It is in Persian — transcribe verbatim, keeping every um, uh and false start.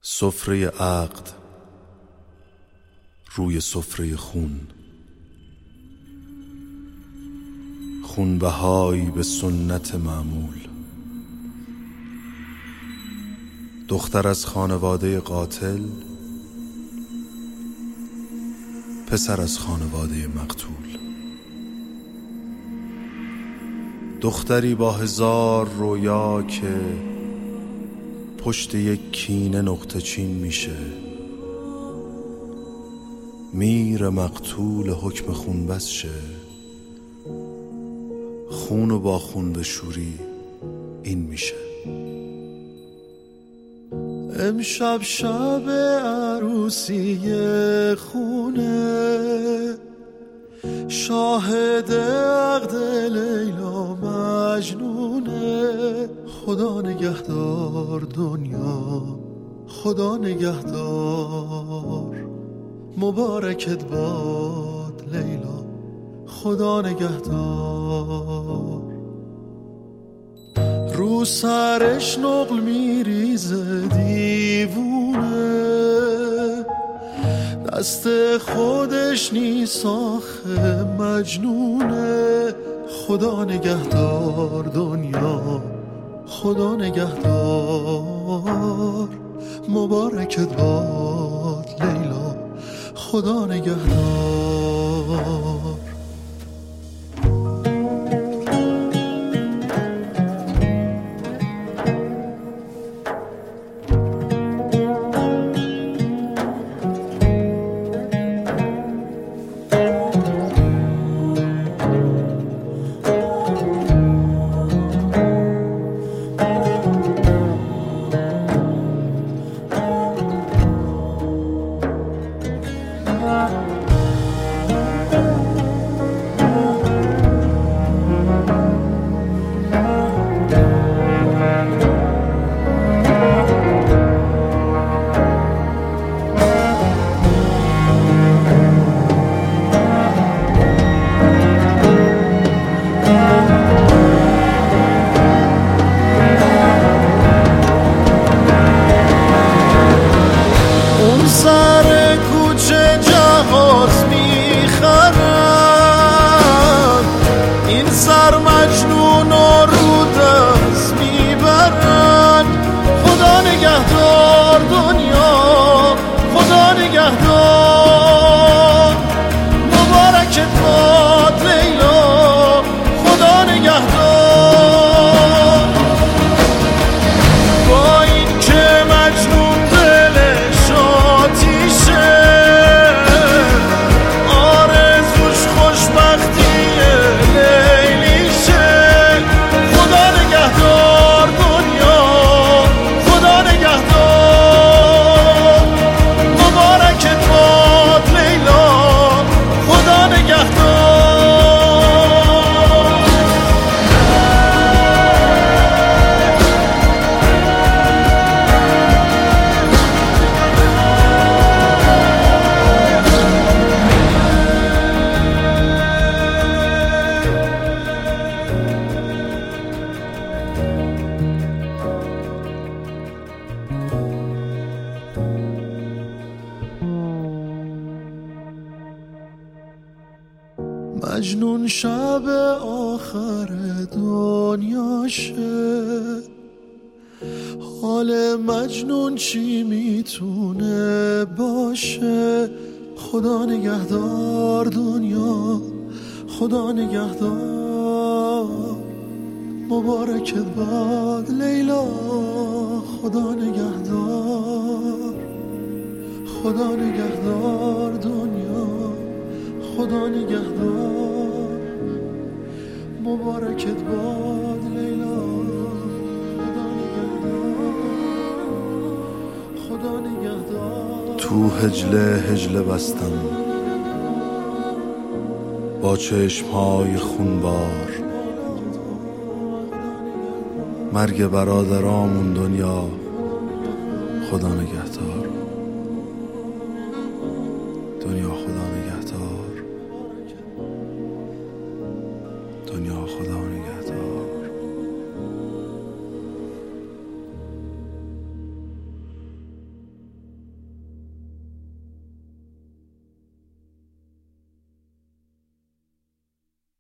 سفره عقد روی سفره خون، خونبهایی به سنت معمول. دختر از خانواده قاتل، پسر از خانواده مقتول. دختری با هزار رویا که پشت یک کینه نقطه چین میشه. میر مقتول حکم خون بس شه، خون و با خون به شوری این میشه. امشب شب عروسی خونه، شاهد عقد لیلا مجنونه. خدا نگهدار دنیا، خدا نگهدار، مبارکت باد لیلا، خدا نگهدار. رو سرش نقل میریزه دیوونه، دست خودش نیست آخه مجنونه. خدا نگهدار دنیا، خدا نگهدار، مبارکت باد لیلا، خدا نگهدار. سر کوچه جهاز میخرن، این سر مجنون و رو دست میبرن. خدا نگهدار دنیا، خدا نگهدار، مبارکت باد لیلا، خدا نگهدار. با این که مجنون دلش آتیشه، آرزوش خوشبختی لیلیشه. خدا نگهدار دنیا، خدا نگهدار، مبارکت باد لیلا، خدا نگهدار. مجنون شب آخر دنیاشه، حال مجنون چی میتونه باشه. خدا نگهدار دنیا، خدا نگهدار، مبارکت باد لیلا، خدا نگهدار. خدا نگهدار دنیا، خدا نگهدار، مبارکت باد لیلا، خدا نگهدار، خدا نگهدار. تو هجله هجله بستم با چشمهای خونبار، مرگ برادرامون دنیا، خدا نگهدار.